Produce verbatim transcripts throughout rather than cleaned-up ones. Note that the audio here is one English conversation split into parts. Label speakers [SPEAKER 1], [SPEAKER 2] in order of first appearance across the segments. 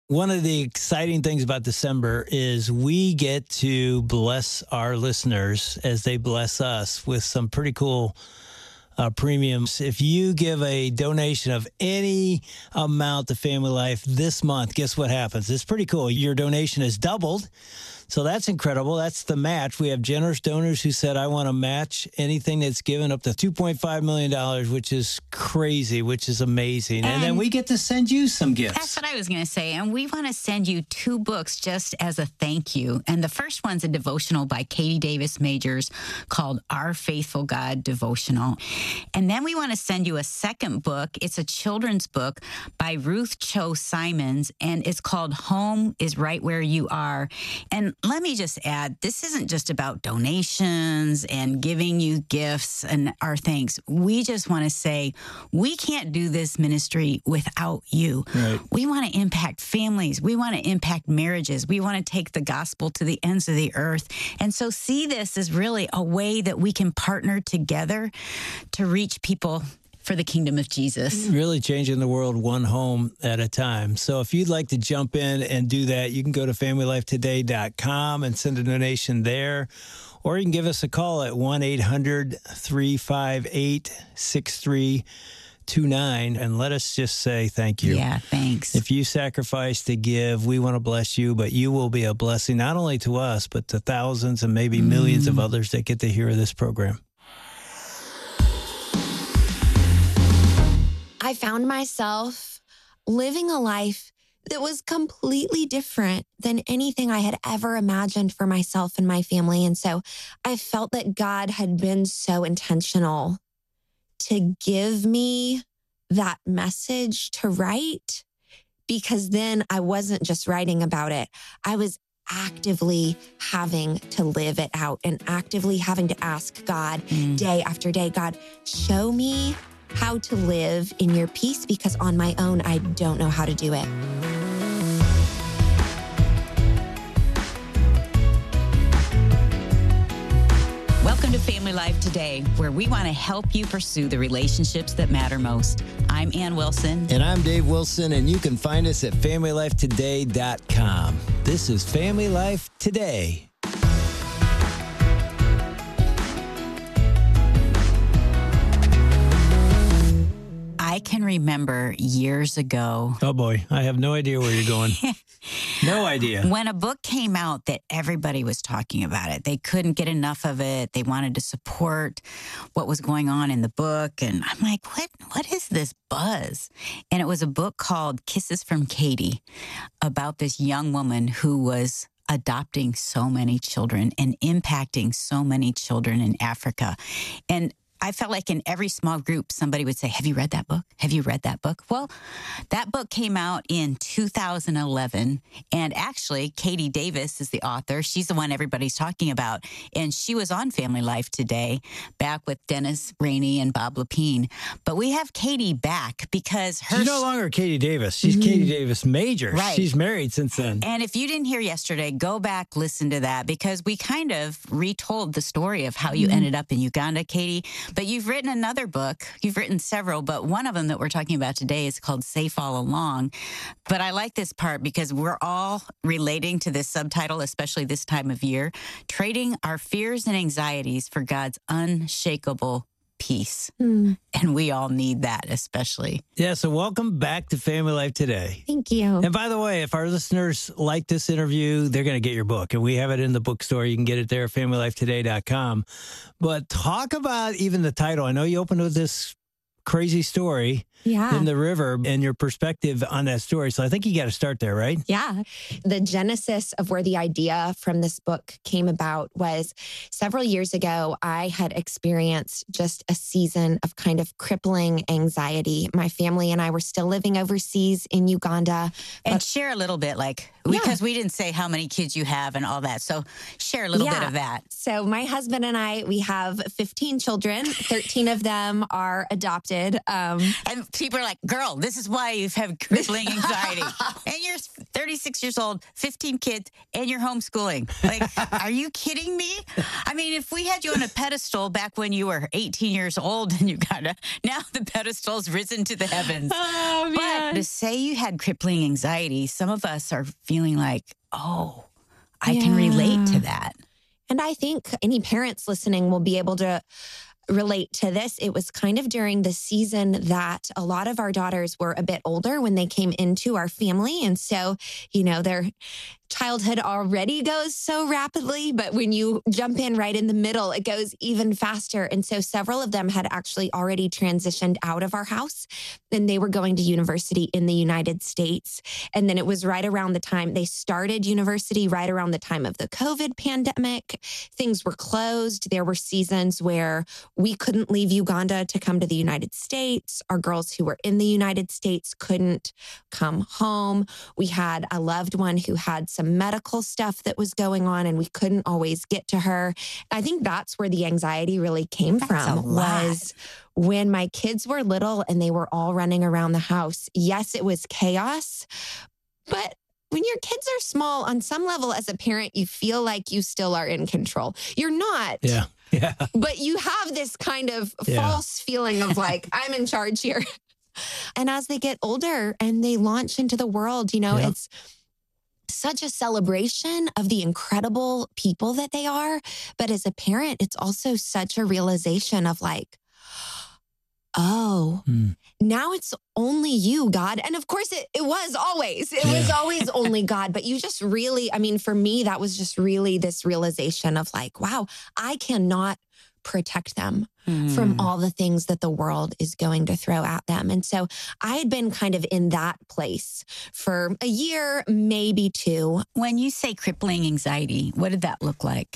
[SPEAKER 1] One of the exciting things about December is we get to bless our listeners as they bless us with some pretty cool uh, premiums. If you give a donation of any amount to Family Life this month, guess what happens? It's pretty cool. Your donation is doubled. So that's incredible. That's the match. We have generous donors who said, I want to match anything that's given up to two point five million dollars, which is crazy, which is amazing. And, and then we get to send you some gifts.
[SPEAKER 2] That's what I was going to say. And we want to send you two books just as a thank you. And the first one's a devotional by Katie Davis Majors called Our Faithful God Devotional. And then we want to send you a second book. It's a children's book by Ruth Cho Simons, and it's called Home is Right Where You Are. And let me just add, this isn't just about donations and giving you gifts and our thanks. We just want to say, we can't do this ministry without you.
[SPEAKER 1] Right.
[SPEAKER 2] We want to impact families. We want to impact marriages. We want to take the gospel to the ends of the earth. And so see this as really a way that we can partner together to reach people for the kingdom of Jesus.
[SPEAKER 1] Really changing the world one home at a time. So if you'd like to jump in and do that, you can go to family life today dot com and send a donation there. Or you can give us a call at one eight hundred three five eight six three two nine and let us just say thank you.
[SPEAKER 2] Yeah, thanks.
[SPEAKER 1] If you sacrifice to give, we want to bless you, but you will be a blessing not only to us, but to thousands and maybe millions mm. of others that get to hear this program.
[SPEAKER 3] I found myself living a life that was completely different than anything I had ever imagined for myself and my family. And so I felt that God had been so intentional to give me that message to write, because then I wasn't just writing about it. I was actively having to live it out and actively having to ask God mm. day after day, God, show me how to live in your peace, because on my own, I don't know how to do it.
[SPEAKER 2] Welcome to Family Life Today, where we want to help you pursue the relationships that matter most. I'm Ann Wilson.
[SPEAKER 1] And I'm Dave Wilson, and you can find us at family life today dot com. This is Family Life Today.
[SPEAKER 2] I can remember years ago.
[SPEAKER 1] Oh, boy. I have no idea where you're going. No idea.
[SPEAKER 2] When a book came out that everybody was talking about it. They couldn't get enough of it. They wanted to support what was going on in the book. And I'm like, what? What is this buzz? And it was a book called Kisses from Katie, about this young woman who was adopting so many children and impacting so many children in Africa. And I felt like in every small group, somebody would say, have you read that book? Have you read that book? Well, that book came out in two thousand eleven. And actually, Katie Davis is the author. She's the one everybody's talking about. And she was on Family Life Today, back with Dennis Rainey and Bob Lepine. But we have Katie back because her...
[SPEAKER 1] She's no longer Katie Davis. She's mm-hmm. Katie Davis Major.
[SPEAKER 2] Right.
[SPEAKER 1] She's married since then.
[SPEAKER 2] And if you didn't hear yesterday, go back, listen to that, because we kind of retold the story of how you mm-hmm. ended up in Uganda, Katie. But you've written another book. You've written several, but one of them that we're talking about today is called Safe All Along. But I like this part because we're all relating to this subtitle, especially this time of year, trading our fears and anxieties for God's unshakable peace. Mm. And we all need that, especially.
[SPEAKER 1] Yeah, so welcome back to Family Life Today.
[SPEAKER 3] Thank you.
[SPEAKER 1] And by the way, if our listeners like this interview, they're going to get your book. And we have it in the bookstore. You can get it there at family life today dot com. But talk about even the title. I know you opened with this crazy story
[SPEAKER 3] yeah.
[SPEAKER 1] in the river and your perspective on that story. So I think you got to start there, right?
[SPEAKER 3] Yeah. The genesis of where the idea from this book came about was several years ago, I had experienced just a season of kind of crippling anxiety. My family and I were still living overseas in Uganda.
[SPEAKER 2] And share a little bit, like, yeah. because we didn't say how many kids you have and all that. So share a little yeah. bit of that.
[SPEAKER 3] So my husband and I, we have fifteen children. thirteen of them are adopted. Um,
[SPEAKER 2] and people are like, girl, this is why you have crippling anxiety. And you're thirty forty-six years old, fifteen kids, and you're homeschooling. Like, are you kidding me? I mean, if we had you on a pedestal back when you were eighteen years old and you got to, now the pedestal's risen to the heavens.
[SPEAKER 3] Oh, man.
[SPEAKER 2] But to say you had crippling anxiety, some of us are feeling like, oh, I
[SPEAKER 3] Yeah.
[SPEAKER 2] can relate to that.
[SPEAKER 3] And I think any parents listening will be able to relate to this. It was kind of during the season that a lot of our daughters were a bit older when they came into our family. And so, you know, their childhood already goes so rapidly, but when you jump in right in the middle, it goes even faster. And so several of them had actually already transitioned out of our house and they were going to university in the United States. And then it was right around the time they started university, right around the time of the COVID pandemic. Things were closed. There were seasons where we couldn't leave Uganda to come to the United States. Our girls who were in the United States couldn't come home. We had a loved one who had some medical stuff that was going on and we couldn't always get to her. I think that's where the anxiety really came
[SPEAKER 2] That's
[SPEAKER 3] from
[SPEAKER 2] a lot.
[SPEAKER 3] was when my kids were little and they were all running around the house. Yes, it was chaos, but when your kids are small, on some level as a parent, you feel like you still are in control. You're not.
[SPEAKER 1] Yeah. Yeah.
[SPEAKER 3] But you have this kind of
[SPEAKER 1] Yeah.
[SPEAKER 3] false feeling of like, I'm in charge here. And as they get older and they launch into the world, you know,
[SPEAKER 1] Yeah.
[SPEAKER 3] it's such a celebration of the incredible people that they are. But as a parent, it's also such a realization of like, oh,
[SPEAKER 1] Mm.
[SPEAKER 3] now it's only you, God. And of course, it, it was always, it was
[SPEAKER 1] Yeah.
[SPEAKER 3] always only God. But you just really, I mean, for me, that was just really this realization of like, wow, I cannot protect them from
[SPEAKER 2] Mm.
[SPEAKER 3] all the things that the world is going to throw at them. And so I had been kind of in that place for a year, maybe two.
[SPEAKER 2] When you say crippling anxiety, what did that look like?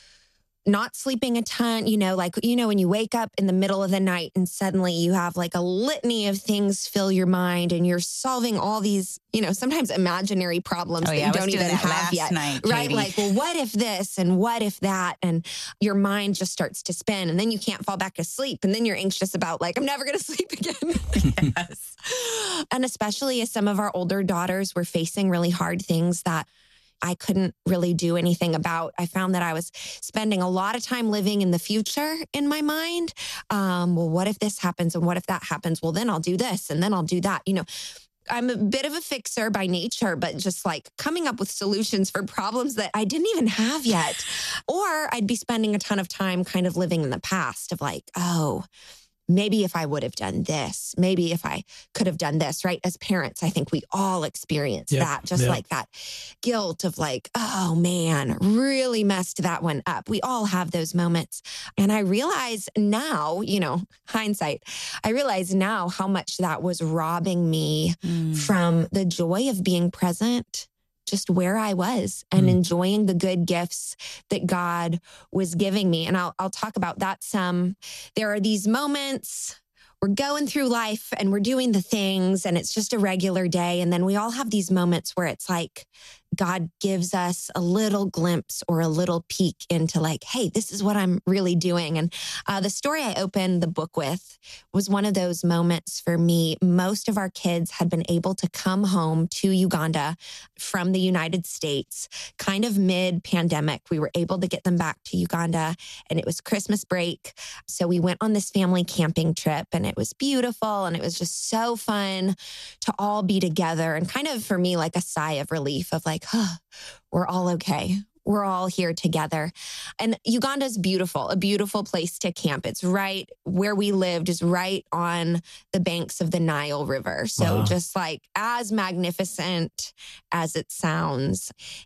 [SPEAKER 3] Not sleeping a ton, you know, like, you know, when you wake up in the middle of the night and suddenly you have like a litany of things fill your mind and you're solving all these, you know, sometimes imaginary problems
[SPEAKER 2] Oh,
[SPEAKER 3] that
[SPEAKER 2] yeah,
[SPEAKER 3] you
[SPEAKER 2] I was
[SPEAKER 3] don't
[SPEAKER 2] doing
[SPEAKER 3] even
[SPEAKER 2] that
[SPEAKER 3] have
[SPEAKER 2] last
[SPEAKER 3] yet.
[SPEAKER 2] night,
[SPEAKER 3] Right?
[SPEAKER 2] Katie.
[SPEAKER 3] Like, well, what if this and what if that? And your mind just starts to spin and then you can't fall back to sleep. And then you're anxious about like, I'm never going to sleep again.
[SPEAKER 2] Yes.
[SPEAKER 3] And especially as some of our older daughters were facing really hard things that I couldn't really do anything about. I found that I was spending a lot of time living in the future in my mind. Um, well, what if this happens and what if that happens? Well, then I'll do this and then I'll do that. You know, I'm a bit of a fixer by nature, but just like coming up with solutions for problems that I didn't even have yet. Or I'd be spending a ton of time kind of living in the past of like, oh, maybe if I would have done this, maybe if I could have done this, right? As parents, I think we all experience
[SPEAKER 1] Yep,
[SPEAKER 3] that, just
[SPEAKER 1] yep.
[SPEAKER 3] like that guilt of like, oh man, really messed that one up. We all have those moments. And I realize now, you know, hindsight, I realize now how much that was robbing me
[SPEAKER 2] Mm.
[SPEAKER 3] from the joy of being present just where I was and
[SPEAKER 1] Mm.
[SPEAKER 3] enjoying the good gifts that God was giving me. And I'll, I'll talk about that some. There are these moments, we're going through life and we're doing the things and it's just a regular day. And then we all have these moments where it's like, God gives us a little glimpse or a little peek into like, hey, this is what I'm really doing. And uh, the story I opened the book with was one of those moments for me. Most of our kids had been able to come home to Uganda from the United States, kind of mid-pandemic. We were able to get them back to Uganda and it was Christmas break. So we went on this family camping trip and it was beautiful and it was just so fun to all be together and kind of for me like a sigh of relief of like, huh, we're all okay. We're all here together. And Uganda is beautiful, a beautiful place to camp. It's right where we lived is right on the banks of the Nile River. So
[SPEAKER 1] Wow.
[SPEAKER 3] just like as magnificent as it sounds.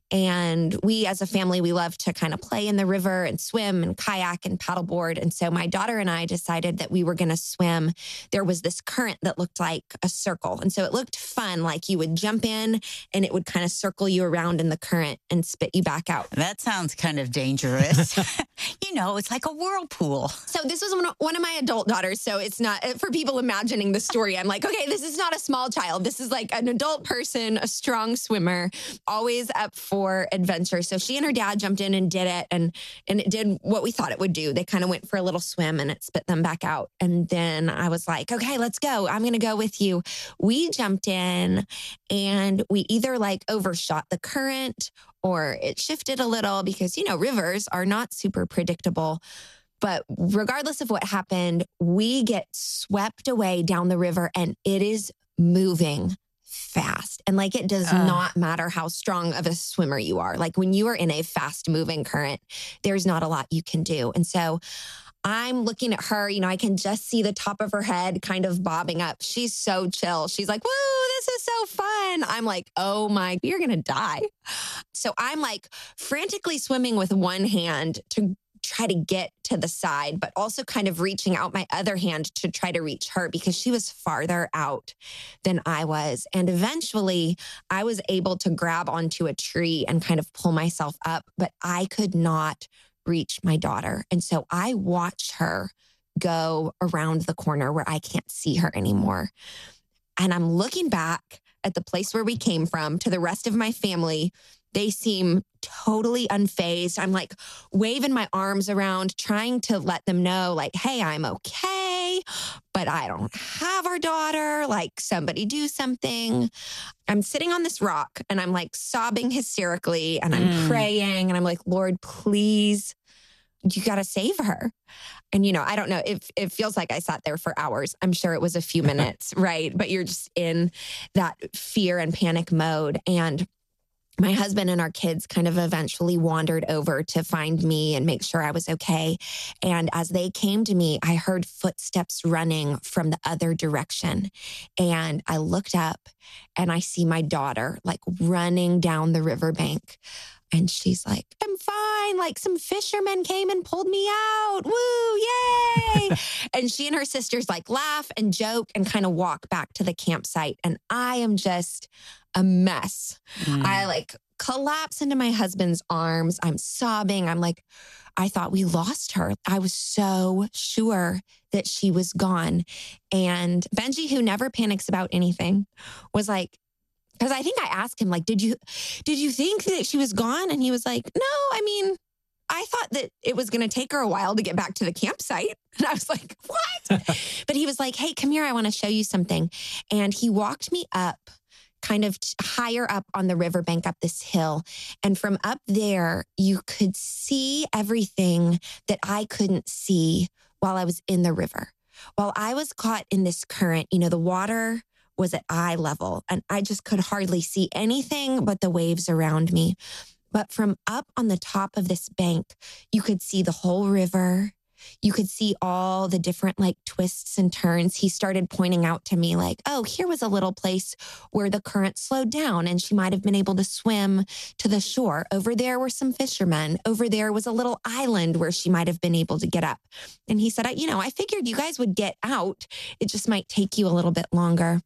[SPEAKER 3] And we as a family, we love to kind of play in the river and swim and kayak and paddleboard. And so my daughter and I decided that we were going to swim. There was this current that looked like a circle. And so it looked fun. Like you would jump in and it would kind of circle you around in the current and spit you back out.
[SPEAKER 2] That sounds kind of dangerous. You know, it's like a whirlpool.
[SPEAKER 3] So this was one of, one of my adult daughters. So it's not, for people imagining the story, I'm like, okay, this is not a small child. This is like an adult person, a strong swimmer, always up for adventure. So she and her dad jumped in and did it. And, and it did what we thought it would do. They kind of went for a little swim and it spit them back out. And then I was like, okay, let's go. I'm going to go with you. We jumped in and we either like overshot the current or it shifted a little because, you know, rivers are not super predictable. But regardless of what happened, we get swept away down the river and it is moving fast. And like, it does uh. not matter how strong of a swimmer you are. Like when you are in a fast moving current, there's not a lot you can do. And so I'm looking at her, you know, I can just see the top of her head kind of bobbing up. She's so chill. She's like, woo, this is so fun. I'm like, oh my, you're going to die. So I'm like frantically swimming with one hand to try to get to the side, but also kind of reaching out my other hand to try to reach her because she was farther out than I was. And eventually I was able to grab onto a tree and kind of pull myself up, but I could not reach my daughter. And so I watched her go around the corner where I can't see her anymore. And I'm looking back at the place where we came from to the rest of my family. They seem totally unfazed. I'm like waving my arms around, trying to let them know like, hey, I'm okay, but I don't have our daughter. Like somebody do something. I'm sitting on this rock and I'm like sobbing hysterically and I'm mm. praying and I'm like, Lord, please, you got to save her. And, you know, I don't know if it feels like I sat there for hours. I'm sure it was a few minutes, right? But you're just in that fear and panic mode. And my husband and our kids kind of eventually wandered over to find me and make sure I was okay. And as they came to me, I heard footsteps running from the other direction. And I looked up and I see my daughter like running down the riverbank. And she's like, I'm fine. Like some fishermen came and pulled me out. Woo, yay. And she and her sisters like laugh and joke and kind of walk back to the campsite. And I am just a mess. Mm. I like collapse into my husband's arms. I'm sobbing. I'm like, I thought we lost her. I was so sure that she was gone. And Benji, who never panics about anything, was like, because I think I asked him, like, did you, did you think that she was gone? And he was like, no, I mean, I thought that it was going to take her a while to get back to the campsite. And I was like, what? But he was like, hey, come here. I want to show you something. And he walked me up kind of t- higher up on the riverbank up this hill. And from up there, you could see everything that I couldn't see while I was in the river. While I was caught in this current, you know, the water was at eye level and I just could hardly see anything but the waves around me. But from up on the top of this bank, you could see the whole river. You could see all the different like twists and turns. He started pointing out to me like, oh, here was a little place where the current slowed down and she might have been able to swim to the shore. Over there were some fishermen. Over there was a little island where she might have been able to get up. And he said, you know, I figured you guys would get out. It just might take you a little bit longer.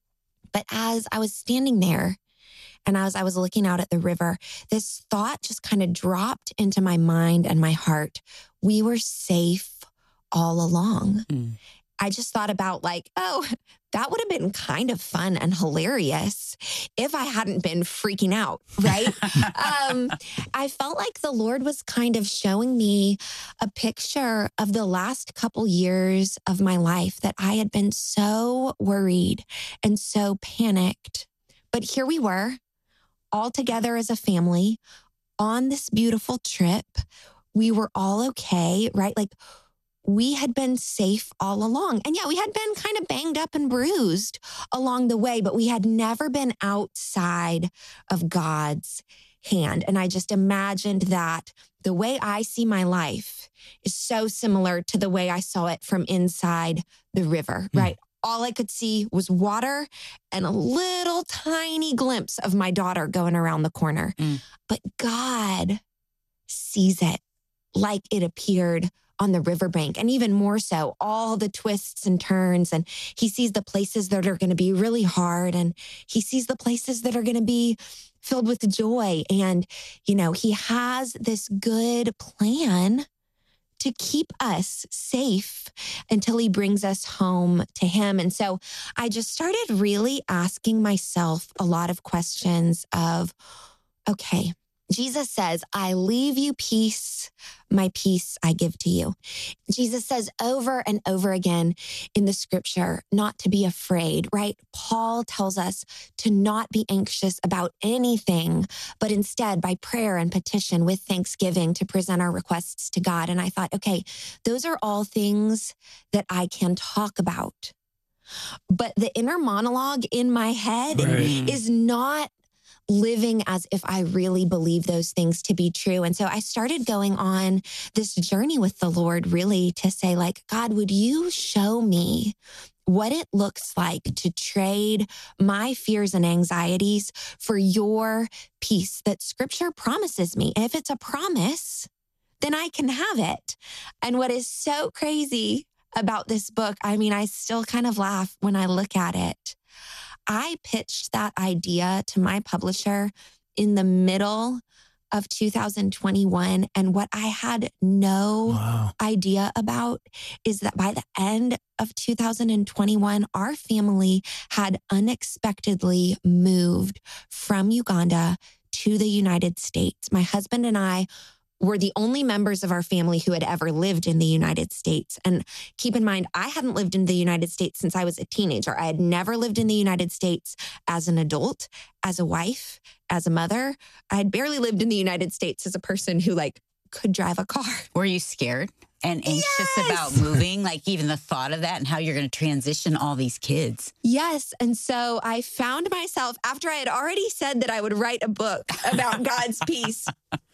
[SPEAKER 3] But as I was standing there and as I was looking out at the river, this thought just kind of dropped into my mind and my heart. We were safe all along. Mm. I just thought about like, oh, that would have been kind of fun and hilarious if I hadn't been freaking out, right? um, I felt like the Lord was kind of showing me a picture of the last couple years of my life that I had been so worried and so panicked. But here we were, all together as a family on this beautiful trip. We were all okay, right? Like, we had been safe all along. And yeah, we had been kind of banged up and bruised along the way, but we had never been outside of God's hand. And I just imagined that the way I see my life is so similar to the way I saw it from inside the river, mm. right? All I could see was water and a little tiny glimpse of my daughter going around the corner. Mm. But God sees it like it appeared on the riverbank, and even more so, all the twists and turns. And he sees the places that are going to be really hard, and he sees the places that are going to be filled with joy. And, you know, he has this good plan to keep us safe until he brings us home to him. And so I just started really asking myself a lot of questions of, okay, Jesus says, I leave you peace, my peace I give to you. Jesus says over and over again in the scripture, not to be afraid, right? Paul tells us to not be anxious about anything, but instead by prayer and petition with thanksgiving to present our requests to God. And I thought, okay, those are all things that I can talk about. But the inner monologue in my head
[SPEAKER 1] Right.
[SPEAKER 3] is not living as if I really believe those things to be true. And so I started going on this journey with the Lord, really to say, like, God, would you show me what it looks like to trade my fears and anxieties for your peace that scripture promises me? And if it's a promise, then I can have it. And what is so crazy about this book, I mean, I still kind of laugh when I look at it. I pitched that idea to my publisher in the middle of two thousand twenty-one. And what I had no
[SPEAKER 1] Wow.
[SPEAKER 3] idea about is that by the end of two thousand twenty-one, our family had unexpectedly moved from Uganda to the United States. My husband and I were the only members of our family who had ever lived in the United States. And keep in mind, I hadn't lived in the United States since I was a teenager. I had never lived in the United States as an adult, as a wife, as a mother. I had barely lived in the United States as a person who like could drive a car.
[SPEAKER 2] Were you scared and anxious
[SPEAKER 3] Yes!
[SPEAKER 2] about moving? Like even the thought of that and how you're going to transition all these kids?
[SPEAKER 3] Yes. And so I found myself, after I had already said that I would write a book about God's peace,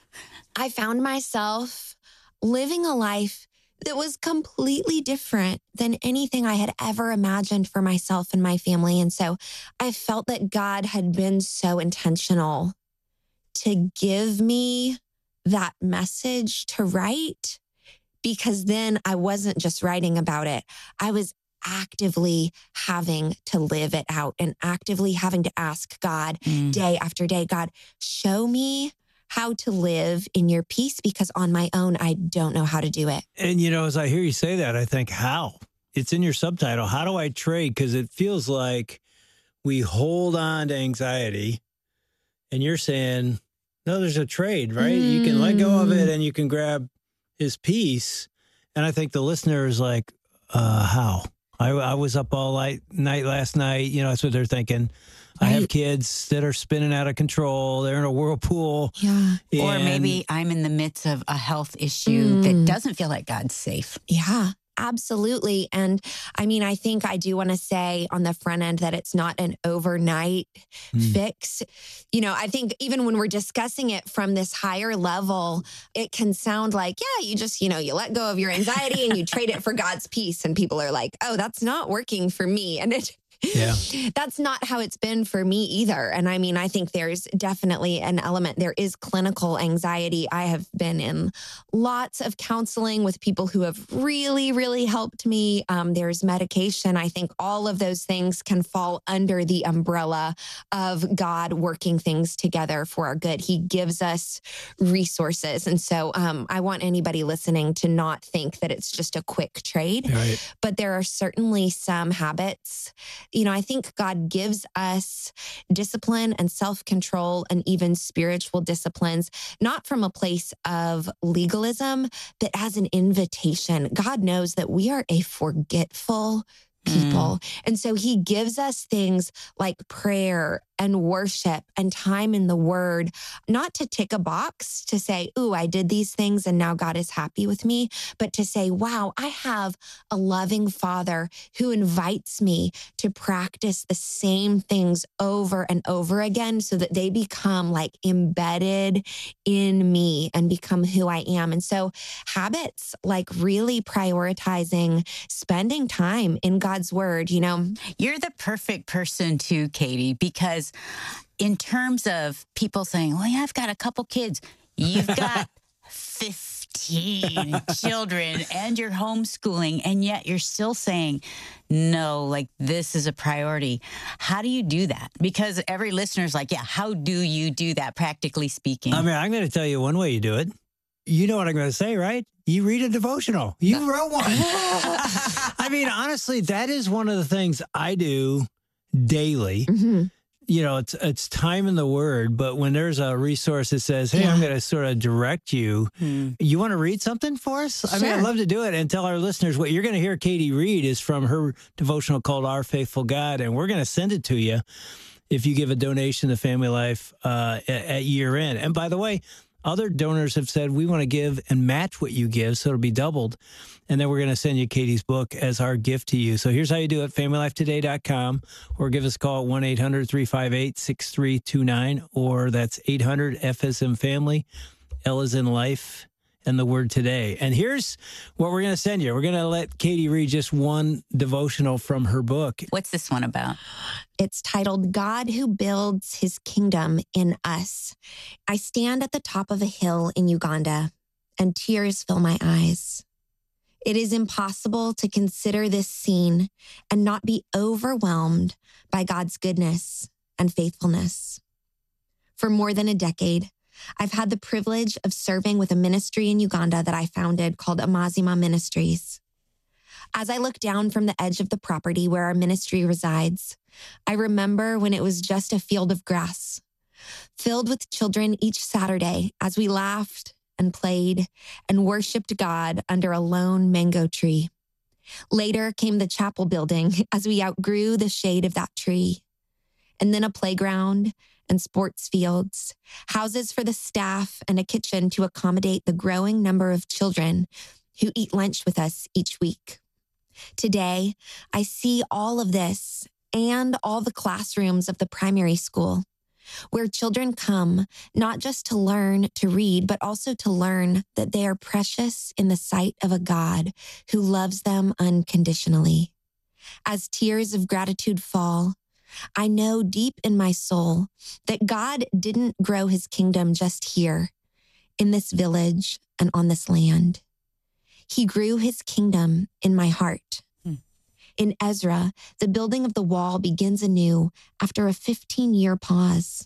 [SPEAKER 3] I found myself living a life that was completely different than anything I had ever imagined for myself and my family. And so I felt that God had been so intentional to give me that message to write, because then I wasn't just writing about it. I was actively having to live it out and actively having to ask God
[SPEAKER 2] Mm.
[SPEAKER 3] day after day, God, show me how to live in your peace, because on my own, I don't know how to do it.
[SPEAKER 1] And, you know, as I hear you say that, I think, how? It's in your subtitle. How do I trade? Because it feels like we hold on to anxiety, and you're saying, no, there's a trade, right? Mm. You can let go of it and you can grab his peace. And I think the listener is like, uh, how? I, I was up all night, night last night. You know, that's what they're thinking. Right. I have kids that are spinning out of control. They're in a whirlpool.
[SPEAKER 3] Yeah.
[SPEAKER 2] Or maybe I'm in the midst of a health issue mm. that doesn't feel like God's safe.
[SPEAKER 3] Yeah, absolutely. And I mean, I think I do want to say on the front end that it's not an overnight mm. fix. You know, I think even when we're discussing it from this higher level, it can sound like, yeah, you just, you know, you let go of your anxiety and you trade it for God's peace. And people are like, oh, that's not working for me. And it
[SPEAKER 1] Yeah.
[SPEAKER 3] That's not how it's been for me either. And I mean, I think there's definitely an element. There is clinical anxiety. I have been in lots of counseling with people who have really, really helped me. Um, there's medication. I think all of those things can fall under the umbrella of God working things together for our good. He gives us resources. And so um, I want anybody listening to not think that it's just a quick trade,
[SPEAKER 1] right.
[SPEAKER 3] But there are certainly some habits. You know, I think God gives us discipline and self-control and even spiritual disciplines, not from a place of legalism, but as an invitation. God knows that we are a forgetful people. Mm. And so he gives us things like prayer and worship and time in the word, not to tick a box to say, ooh, I did these things and now God is happy with me, but to say, wow, I have a loving Father who invites me to practice the same things over and over again so that they become like embedded in me and become who I am. And so habits like really prioritizing spending time in God's word, you know.
[SPEAKER 2] You're the perfect person too, Katie, because in terms of people saying, well, yeah, I've got a couple kids, you've got fifteen fifteen children and you're homeschooling, and yet you're still saying, no, like this is a priority. How do you do that? Because every listener's like, yeah, how do you do that, practically speaking?
[SPEAKER 1] I mean, I'm going to tell you one way you do it. You know what I'm going to say, right? You read a devotional. You wrote one. I mean, honestly, that is one of the things I do daily. Mm-hmm. You know, it's it's time in the Word, but when there's a resource that says, hey, yeah. I'm going to sort of direct you, mm. you want to read something for us? Sure. I mean, I'd love to do it and tell our listeners what you're going to hear Katie read is from her devotional called Our Faithful God, and we're going to send it to you if you give a donation to Family Life uh, at, at year end. And by the way, other donors have said, we want to give and match what you give, so it'll be doubled. And then we're going to send you Katie's book as our gift to you. So here's how you do it, family life today dot com, or give us a call at one eight hundred three five eight six three two nine, or that's eight hundred F as in family, L as in life, and the word today. And here's what we're going to send you. We're going to let Katie read just one devotional from her book.
[SPEAKER 2] What's this one about?
[SPEAKER 3] It's titled, God Who Builds His Kingdom in Us. I stand at the top of a hill in Uganda, and tears fill my eyes. It is impossible to consider this scene and not be overwhelmed by God's goodness and faithfulness. For more than a decade, I've had the privilege of serving with a ministry in Uganda that I founded called Amazima Ministries. As I look down from the edge of the property where our ministry resides, I remember when it was just a field of grass, filled with children each Saturday as we laughed and played and worshiped God under a lone mango tree. Later came the chapel building as we outgrew the shade of that tree, and then a playground and sports fields, houses for the staff, and a kitchen to accommodate the growing number of children who eat lunch with us each week. Today, I see all of this and all the classrooms of the primary school, where children come not just to learn to read, but also to learn that they are precious in the sight of a God who loves them unconditionally. As tears of gratitude fall, I know deep in my soul that God didn't grow his kingdom just here, in this village and on this land. He grew his kingdom in my heart. Hmm. In Ezra, the building of the wall begins anew after a fifteen-year pause.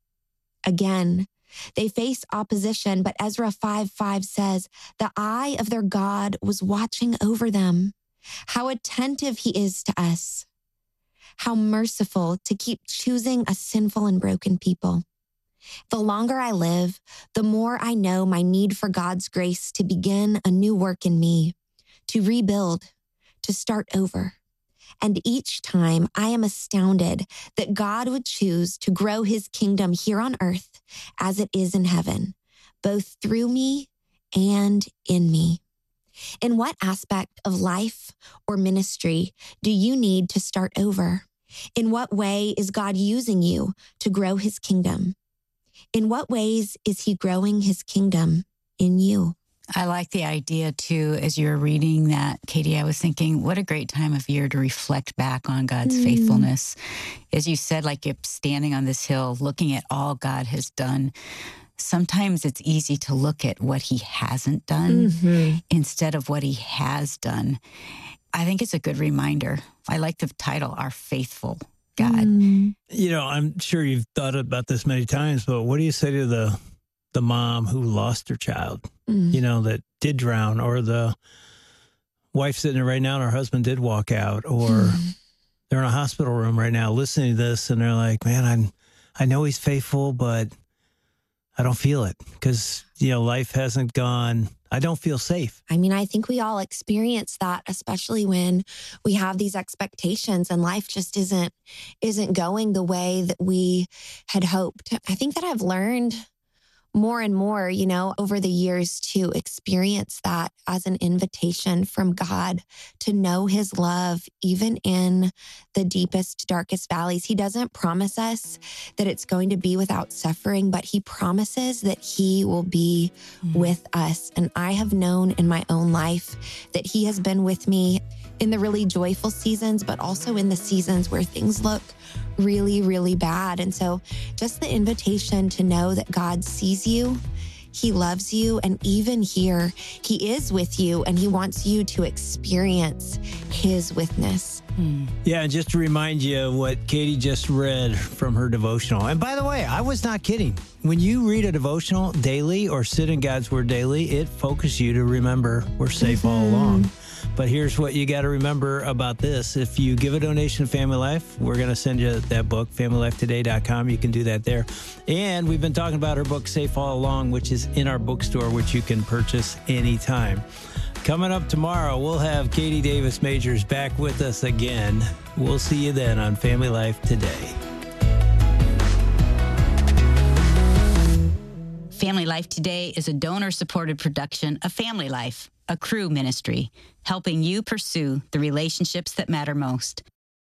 [SPEAKER 3] Again, they face opposition, but Ezra five five says, the eye of their God was watching over them. How attentive he is to us. How merciful to keep choosing a sinful and broken people. The longer I live, the more I know my need for God's grace to begin a new work in me, to rebuild, to start over. And each time I am astounded that God would choose to grow his kingdom here on earth as it is in heaven, both through me and in me. In what aspect of life or ministry do you need to start over? In what way is God using you to grow his kingdom? In what ways is he growing his kingdom in you?
[SPEAKER 2] I like the idea, too, as you were reading that, Katie, I was thinking, what a great time of year to reflect back on God's mm. faithfulness. As you said, like you're standing on this hill, looking at all God has done. Sometimes it's easy to look at what he hasn't done mm-hmm. instead of what he has done. I think it's a good reminder. I like the title, Our Faithful God.
[SPEAKER 1] Mm. You know, I'm sure you've thought about this many times, but what do you say to the the mom who lost her child, mm. you know, that did drown, or the wife sitting there right now and her husband did walk out, or mm. they're in a hospital room right now listening to this and they're like, man, I'm, I know he's faithful, but I don't feel it because, you know, life hasn't gone. I don't feel safe.
[SPEAKER 3] I mean, I think we all experience that, especially when we have these expectations and life just isn't isn't going the way that we had hoped. I think that I've learned more and more, you know, over the years to experience that as an invitation from God to know his love, even in the deepest, darkest valleys. He doesn't promise us that it's going to be without suffering, but he promises that he will be mm-hmm. with us. And I have known in my own life that he has been with me in the really joyful seasons, but also in the seasons where things look really, really bad. And so just the invitation to know that God sees you, He loves you. And even here, he is with you and he wants you to experience his witness.
[SPEAKER 1] Yeah, and just to remind you what Katie just read from her devotional. And by the way, I was not kidding. When you read a devotional daily or sit in God's Word daily, it focuses you to remember we're safe mm-hmm. all along. But here's what you got to remember about this. If you give a donation to Family Life, we're going to send you that book, family life today dot com. You can do that there. And we've been talking about her book, Safe All Along, which is in our bookstore, which you can purchase anytime. Coming up tomorrow, we'll have Katie Davis Majors back with us again. We'll see you then on Family Life Today.
[SPEAKER 2] Family Life Today is a donor-supported production of Family Life, a Cru ministry, helping you pursue the relationships that matter most.